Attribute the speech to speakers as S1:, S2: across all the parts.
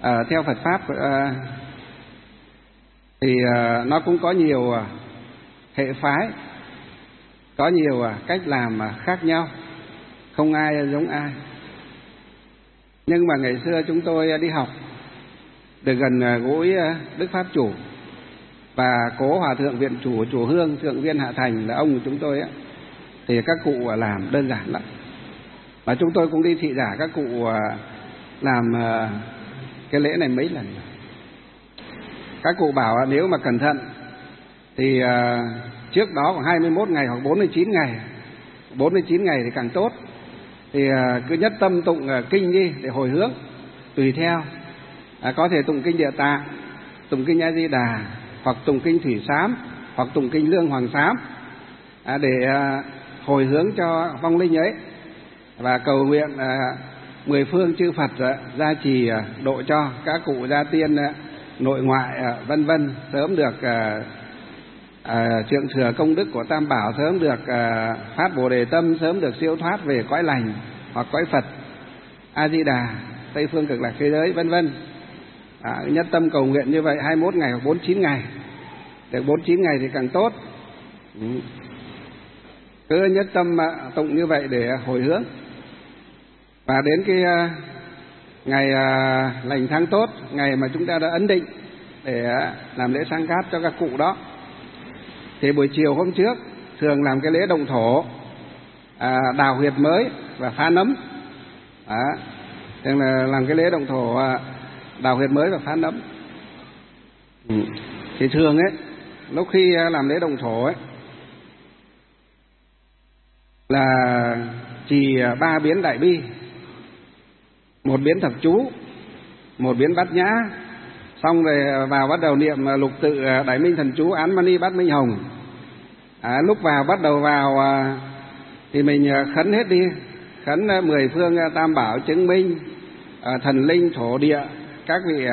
S1: theo Phật pháp thì nó cũng có nhiều hệ phái, có nhiều cách làm khác nhau, không ai giống ai. Nhưng mà ngày xưa chúng tôi đi học được gần gũi Đức Pháp Chủ và cố Hòa thượng Viện Chủ Chùa Hương, Thượng Viên Hạ Thành là ông của chúng tôi thì các cụ làm đơn giản lắm. Và chúng tôi cũng đi thị giả các cụ làm cái lễ này mấy lần. Các cụ bảo nếu mà cẩn thận thì trước đó khoảng 21 ngày hoặc 49 ngày, 49 ngày thì càng tốt. Thì cứ nhất tâm tụng kinh đi để hồi hướng, tùy theo. Có thể tụng kinh Địa Tạng, tụng kinh A Di Đà, hoặc tụng kinh Thủy Sám, hoặc tụng kinh Lương Hoàng Sám, để hồi hướng cho vong linh ấy và cầu nguyện mười phương chư Phật gia trì độ cho các cụ gia tiên nội ngoại vân vân sớm được trượng thừa công đức của Tam Bảo, sớm được phát Bồ Đề tâm, sớm được siêu thoát về cõi lành hoặc cõi Phật, A Di Đà, Tây phương cực lạc thế giới vân vân. Nhất tâm cầu nguyện như vậy 21 ngày hoặc 49 ngày. Được 49 ngày thì càng tốt. Cứ nhất tâm tụng như vậy để hồi hướng. Và đến cái ngày lành tháng tốt, ngày mà chúng ta đã ấn định để làm lễ sang cát cho các cụ đó, thì buổi chiều hôm trước thường làm cái lễ động thổ, đào huyệt mới và phá nấm. Thường là làm cái lễ động thổ, đào huyệt mới và phá nấm. Thì thường ấy, lúc khi làm lễ động thổ ấy là trì 3 biến đại bi, 1 biến thập chú, 1 biến bát nhã, xong rồi vào bắt đầu niệm lục tự Đại Minh Thần Chú Án Mani Bát Minh Hồng. Lúc vào bắt đầu vào thì mình khấn hết đi, khấn 10 phương Tam Bảo chứng minh, thần linh thổ địa, các vị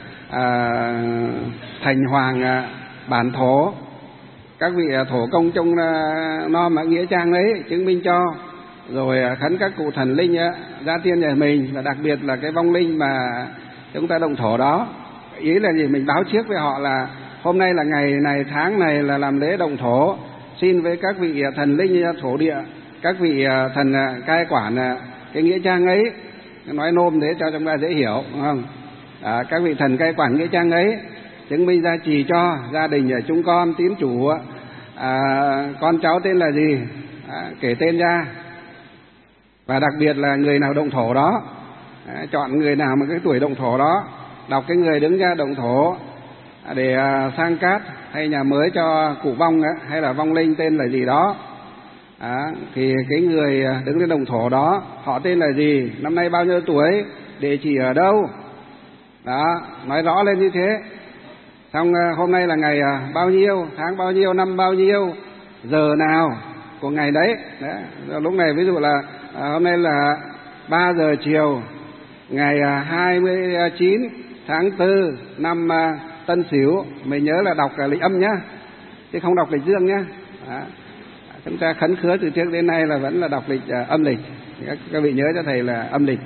S1: thành hoàng bản thổ, các vị thổ công trong non mà nghĩa trang ấy chứng minh cho, rồi khấn các cụ thần linh gia tiên nhà mình, và đặc biệt là cái vong linh mà chúng ta động thổ đó. Ý là gì? Mình báo trước với họ là hôm nay là ngày này tháng này là làm lễ động thổ, xin với các vị thần linh thổ địa, các vị thần cai quản cái nghĩa trang ấy, nói nôm thế cho chúng ta dễ hiểu, đúng không? Các vị thần cai quản nghĩa trang ấy chứng minh gia trì cho gia đình chúng con tín chủ, con cháu tên là gì, kể tên ra, và đặc biệt là người nào động thổ đó, chọn người nào mà cái tuổi động thổ đó, đọc cái người đứng ra động thổ để sang cát hay nhà mới cho cụ vong hay là vong linh tên là gì đó. Thì cái người đứng lên động thổ đó họ tên là gì, năm nay bao nhiêu tuổi, địa chỉ ở đâu đó, nói rõ lên như thế. Xong hôm nay là ngày bao nhiêu, tháng bao nhiêu, năm bao nhiêu, giờ nào của ngày đấy. Lúc này ví dụ là hôm nay là 3 giờ chiều ngày 29 tháng 4 năm Tân Sửu. Mình nhớ là đọc lịch âm nhá, chứ không đọc lịch dương nhá. Chúng ta khấn khứa từ trước đến nay là vẫn là đọc lịch âm lịch. Các vị nhớ cho thầy là âm lịch.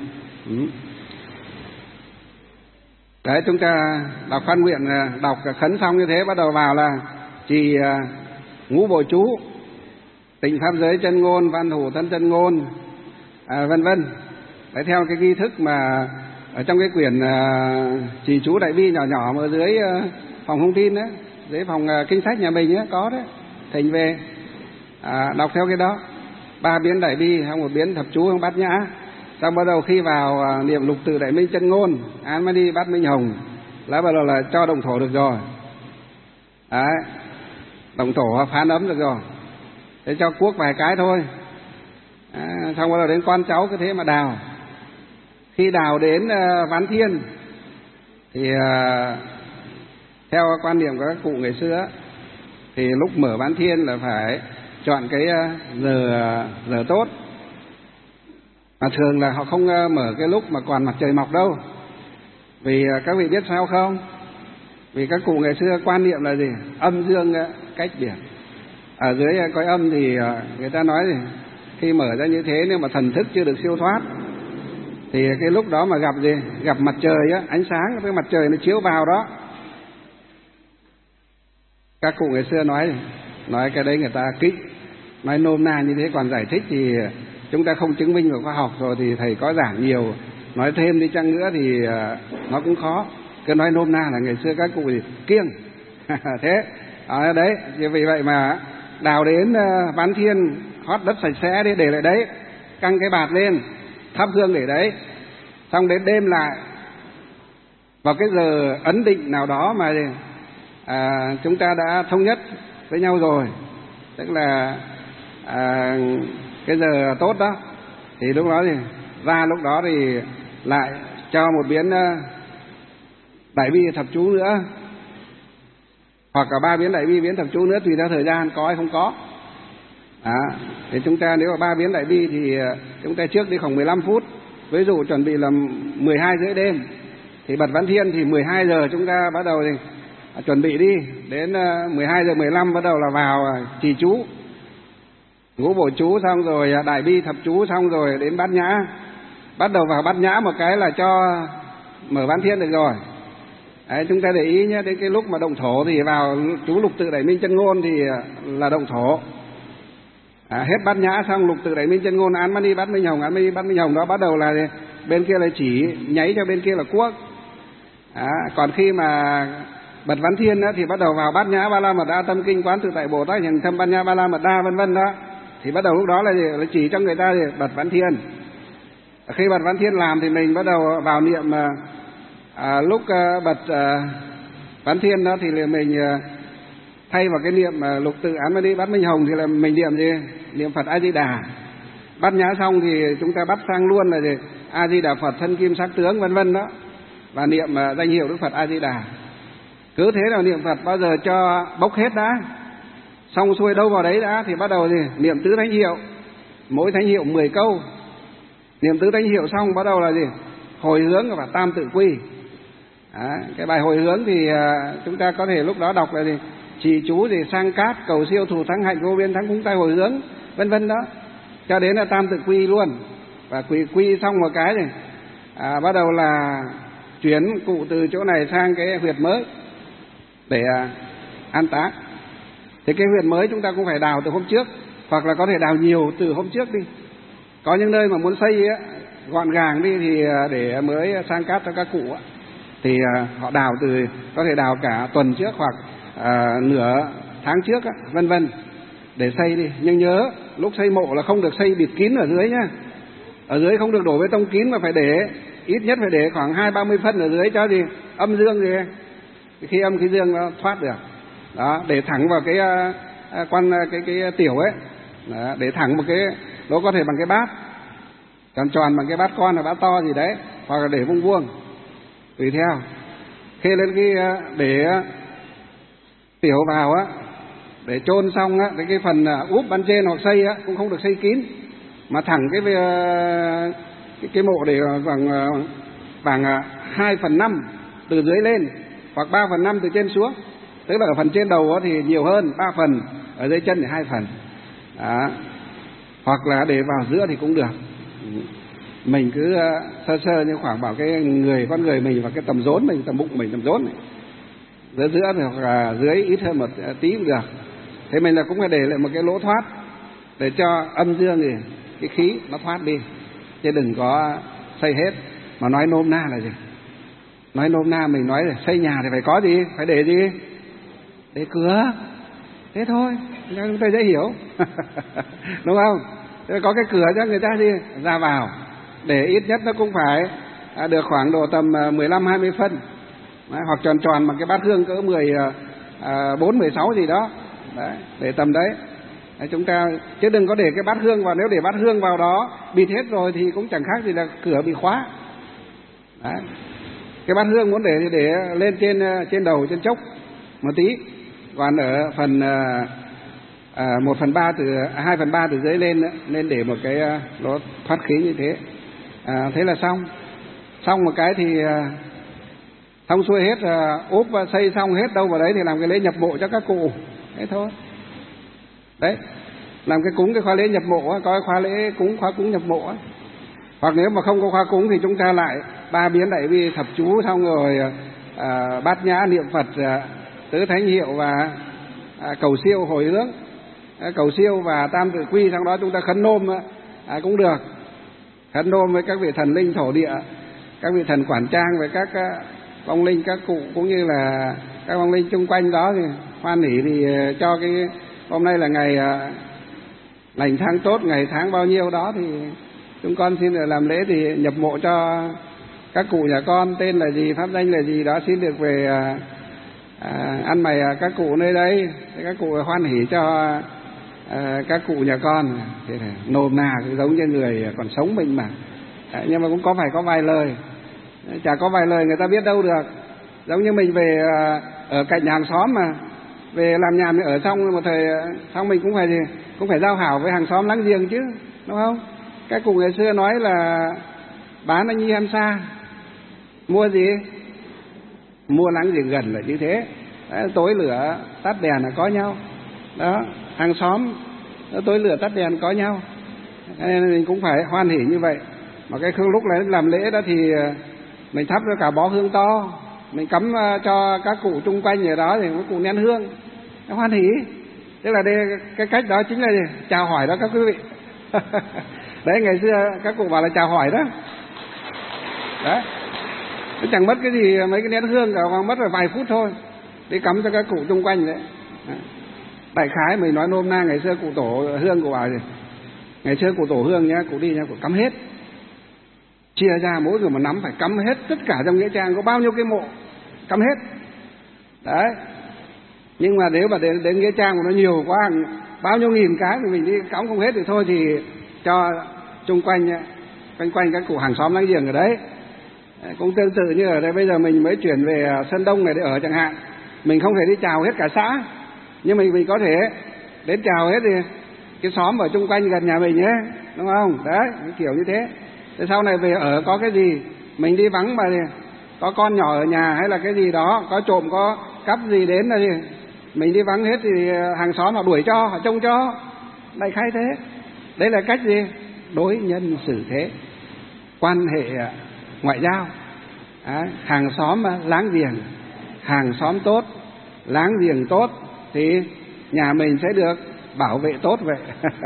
S1: Đấy, chúng ta đọc khoan nguyện, đọc khấn xong như thế bắt đầu vào là trì ngũ bộ chú, tịnh pháp giới chân ngôn, văn thủ thân chân ngôn, vân vân. Đấy, theo cái nghi thức mà ở trong cái quyển trì chú đại bi nhỏ nhỏ mà ở dưới phòng thông tin đấy, dưới phòng kinh sách nhà mình ấy, có đấy, thỉnh về đọc theo cái đó. 3 biến đại bi, hay 1 biến thập chú, hay bát nhã. Xong bắt đầu khi vào niệm lục tự Đại Minh chân ngôn, Án Mani Bát Minh Hồng là bắt đầu là cho động thổ được rồi. Đấy, động thổ phá nấm được rồi, thế cho cuốc vài cái thôi. Xong bắt đầu đến con cháu cứ thế mà đào. Khi đào đến ván thiên thì theo quan niệm của các cụ ngày xưa thì lúc mở ván thiên là phải chọn cái giờ tốt. Mà thường là họ không mở cái lúc mà còn mặt trời mọc đâu. Vì các vị biết sao không? Vì các cụ ngày xưa quan niệm là gì? Âm dương cách biệt. Ở dưới cõi âm thì người ta nói gì? Khi mở ra như thế nếu mà thần thức chưa được siêu thoát Thì cái lúc đó mà gặp gì? Gặp mặt trời á, ánh sáng cái mặt trời nó chiếu vào đó. Các cụ ngày xưa nói cái đấy người ta kỹ, nói nôm na như thế, còn giải thích thì chúng ta không chứng minh vào khoa học rồi thì thầy có giảng nhiều, nói thêm đi chăng nữa thì nó cũng khó. Cứ nói nôm na là ngày xưa các cụ thì kiêng. Thế đấy, vì vậy mà đào đến Bán Thiên, hót đất sạch sẽ đi, để lại đấy, căng cái bạt lên, thắp hương để đấy, xong đến đêm lại vào cái giờ ấn định nào đó mà chúng ta đã thống nhất với nhau rồi, tức là cái giờ tốt đó, thì lúc đó thì lúc đó thì lại cho một biến đại bi thập chú nữa, hoặc là 3 biến đại bi biến thập chú nữa, tùy theo thời gian có hay không có. Thì chúng ta nếu mà 3 biến đại bi thì chúng ta trước đi khoảng 15 phút, ví dụ chuẩn bị là 12 rưỡi đêm thì bật Bán Thiên, thì 12 giờ chúng ta bắt đầu thì chuẩn bị đi, đến 12 giờ 15 bắt đầu là vào trì chú, ngũ bổ chú xong rồi đại bi thập chú xong rồi đến bát nhã, bắt đầu vào bát nhã một cái là cho mở Bán Thiên được rồi. Đấy, chúng ta để ý nhé, đến cái lúc mà động thổ thì vào chú lục tự đẩy minh chân ngôn thì là động thổ. Hết bát nhã xong lục tự đẩy minh chân ngôn, án mani bát minh hồng, án mani bát minh hồng đó bắt đầu là bên kia là chỉ, nháy cho bên kia là quốc. Còn khi mà bật Bán Thiên đó, thì bắt đầu vào bát nhã ba la mật đa tâm kinh quán tự tại Bồ Tát hiện thâm bát nhã ba la mật đa vân vân đó, thì bắt đầu lúc đó là chỉ cho người ta thì bật Bán Thiên. Khi bật Bán Thiên làm thì mình bắt đầu vào niệm, lúc bật Bán Thiên đó thì mình thay vào cái niệm lục tự án mani bát minh hồng thì là mình niệm gì? Niệm Phật A Di Đà. Bát nhã xong thì chúng ta bắt sang luôn là gì? A Di Đà Phật thân kim sắc tướng vân vân đó, và niệm danh hiệu Đức Phật A Di Đà. Cứ thế nào niệm Phật bao giờ cho bốc hết đã, xong xuôi đâu vào đấy đã, thì bắt đầu thì niệm tứ thánh hiệu, mỗi thánh hiệu 10 câu. Niệm tứ thánh hiệu xong bắt đầu là gì? Hồi hướng và tam tự quy. Cái bài hồi hướng thì chúng ta có thể lúc đó đọc là gì? Trì chú thì sang cát cầu siêu thù thắng hạnh vô biên thắng cúng tay hồi hướng vân vân đó, cho đến là tam tự quy luôn. Và quy xong một cái thì bắt đầu là chuyển cụ từ chỗ này sang cái huyệt mới để an táng. Thì cái huyệt mới chúng ta cũng phải đào từ hôm trước, hoặc là có thể đào nhiều từ hôm trước đi. Có những nơi mà muốn xây gọn gàng đi thì để mới sang cát cho các cụ thì họ đào từ, có thể đào cả tuần trước hoặc nửa tháng trước vân vân để xây đi. Nhưng nhớ lúc xây mộ là không được xây bịt kín ở dưới nhá, ở dưới không được đổ bê tông kín, mà phải để ít nhất phải để khoảng 20-30 phân ở dưới cho gì âm dương gì, khi âm khí dương nó thoát được đó, để thẳng vào cái cái tiểu ấy đó, để thẳng một cái, nó có thể bằng cái bát tròn tròn, bằng cái bát con hoặc bát to gì đấy, hoặc là để vuông vuông tùy theo. Khi lên cái để tiểu vào để chôn xong cái phần úp ban trên hoặc xây cũng không được xây kín, mà thẳng cái mộ để khoảng 2/5 từ dưới lên, hoặc 3/5 từ trên xuống, tức là ở phần trên đầu thì nhiều hơn 3 phần, ở dưới chân thì 2 phần đó. Hoặc là để vào giữa thì cũng được. Mình cứ sơ sơ như khoảng bảo cái con người mình và cái tầm rốn mình, tầm bụng mình, tầm rốn này, giữa thì hoặc là dưới ít hơn một tí cũng được. Thế mình là cũng phải để lại một cái lỗ thoát để cho âm dương thì cái khí nó thoát đi, chứ đừng có xây hết. Mà nói nôm na là gì? Nói nôm na mình nói là xây nhà thì phải có gì? Phải để gì? Để cửa. Thế thôi, cho chúng ta dễ hiểu. Đúng không? Thế có cái cửa cho người ta đi ra vào, để ít nhất nó cũng phải được khoảng độ tầm 15-20 phân. Đấy, hoặc tròn tròn bằng cái bát hương cỡ 14-16 gì đó. Đấy, để tầm đấy. Đấy, chúng ta chứ đừng có để cái bát hương vào, nếu để bát hương vào đó bịt hết rồi thì cũng chẳng khác gì là cửa bị khóa. Đấy. Cái bát hương muốn để thì để lên trên đầu, trên chốc một tí, còn ở phần 1/3 từ 2/3 từ dưới lên nên để một cái lỗ thoát khí như thế. Thế là xong một cái thì xong xuôi hết, ốp và xây xong hết đâu vào đấy thì làm cái lễ nhập mộ cho các cụ. Thế thôi. Đấy, làm cái cúng cái khóa lễ nhập mộ, có cái khóa lễ cúng, khóa cúng nhập mộ. Hoặc nếu mà không có khóa cúng thì chúng ta lại ba biến đại bi thập chú, xong rồi bát nhã niệm Phật, tứ thánh hiệu và cầu siêu hồi hướng, cầu siêu và tam tự quy. Sau đó chúng ta khấn nôm cũng được, khấn nôm với các vị thần linh thổ địa, các vị thần quản trang, với các vong linh, các cụ cũng như là các vong linh chung quanh đó, thì hoan hỉ thì cho cái hôm nay là ngày lành tháng tốt, ngày tháng bao nhiêu đó, thì chúng con xin được làm lễ thì nhập mộ cho các cụ nhà con, tên là gì, pháp danh là gì đó, xin được về ăn mày các cụ nơi đây, các cụ hoan hỉ cho các cụ nhà con. Thế là nôm na cũng giống như người còn sống mình mà. Nhưng mà cũng có phải có vài lời, chả có vài lời người ta biết đâu được. Giống như mình về ở cạnh nhà hàng xóm mà, về làm nhà mình ở xong một thời xong mình cũng phải giao hảo với hàng xóm láng giềng chứ, đúng không? Các cụ ngày xưa nói là bán anh nhi ăn xa, mua gì? Mua láng giềng gần là như thế. Đấy, tối lửa tắt đèn là có nhau. Đó, hàng xóm tối lửa tắt đèn có nhau. Nên mình cũng phải hoan hỉ như vậy. Mà cái lúc này làm lễ đó thì mình thắp ra cả bó hương to, mình cắm cho các cụ chung quanh ở đó thì các cụ nén hương, hoan hỉ. Tức là đây, cái cách đó chính là chào hỏi đó các quý vị. Đấy, ngày xưa các cụ bảo là chào hỏi đó. Đấy, nó chẳng mất cái gì, mấy cái nén hương cả, mất là vài phút thôi, đi cắm cho các cụ chung quanh đấy. Đại khái mình nói nôm na, ngày xưa cụ tổ hương của bà gì, ngày xưa cụ tổ hương nhá, cụ đi nhá, cụ cắm hết, chia ra mỗi người một nắm, phải cắm hết tất cả trong nghĩa trang có bao nhiêu cái mộ, cắm hết. Đấy, nhưng mà nếu mà đến nghĩa trang của nó nhiều quá, bao nhiêu nghìn cái thì mình đi cắm không hết thì thôi, thì cho chung quanh các cụ hàng xóm láng giềng ở đấy. Cũng tương tự như ở đây bây giờ mình mới chuyển về Sơn Đông này để ở chẳng hạn, mình không thể đi chào hết cả xã, nhưng mình có thể đến chào hết thì cái xóm ở chung quanh gần nhà mình nhé, đúng không? Đấy, kiểu như thế. Thế sau này về ở có cái gì mình đi vắng mà có con nhỏ ở nhà hay là cái gì đó, có trộm có cắp gì đến là gì mình đi vắng hết thì hàng xóm họ đuổi cho, họ trông cho, đại khái thế. Đấy là cách gì? Đối nhân xử thế, quan hệ ngoại giao. Hàng xóm láng giềng, hàng xóm tốt, láng giềng tốt thì nhà mình sẽ được bảo vệ tốt vậy.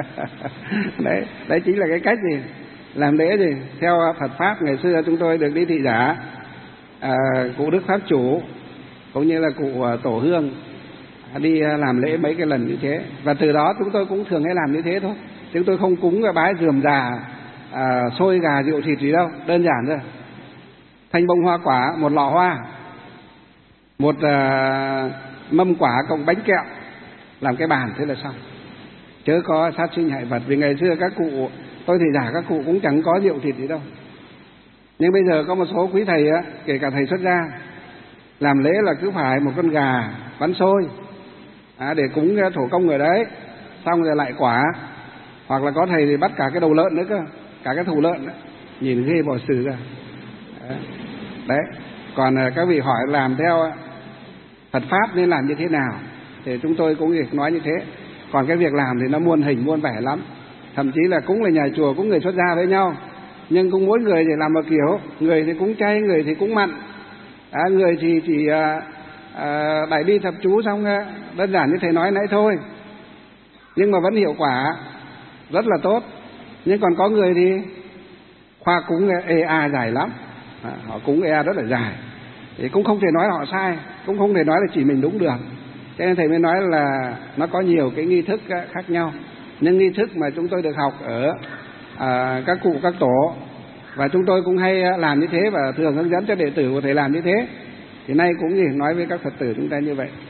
S1: Đấy chính là cái cách gì làm lễ gì. Theo Phật pháp ngày xưa chúng tôi được đi thị giả, cụ Đức Pháp Chủ cũng như là cụ Tổ Hương đi làm lễ mấy cái lần như thế, và từ đó chúng tôi cũng thường hay làm như thế thôi. Chúng tôi không cúng bái rườm rà xôi gà rượu thịt gì đâu, đơn giản thôi. Thanh bông hoa quả, một lọ hoa, một mâm quả cộng bánh kẹo, làm cái bàn thế là xong, chớ có sát sinh hại vật. Vì ngày xưa các cụ, tôi thì giả các cụ cũng chẳng có rượu thịt gì đâu. Nhưng bây giờ có một số quý thầy kể cả thầy xuất gia, làm lễ là cứ phải một con gà bắn xôi để cúng thổ công ở đấy, xong rồi lại quả, hoặc là có thầy thì bắt cả cái đầu lợn nữa cơ, cả cái thủ lợn đó. Nhìn ghê bỏ xử ra. Đấy, còn các vị hỏi làm theo Phật pháp nên làm như thế nào thì chúng tôi cũng nói như thế. Còn cái việc làm thì nó muôn hình muôn vẻ lắm, thậm chí là cũng là nhà chùa cũng người xuất gia với nhau, nhưng cũng mỗi người thì làm một kiểu, người thì cũng chay, người thì cũng mặn, người thì chỉ đại bi thập chú xong đơn giản như thầy nói nãy thôi, nhưng mà vẫn hiệu quả rất là tốt. Nhưng còn có người thì khoa cúng dài lắm, họ cúng rất là dài, thì cũng không thể nói là họ sai, cũng không thể nói là chỉ mình đúng được. Cho nên thầy mới nói là nó có nhiều cái nghi thức khác nhau. Nhưng nghi thức mà chúng tôi được học ở các cụ các tổ, và chúng tôi cũng hay làm như thế và thường hướng dẫn cho đệ tử của thầy làm như thế, thì nay cũng nói với các Phật tử chúng ta như vậy.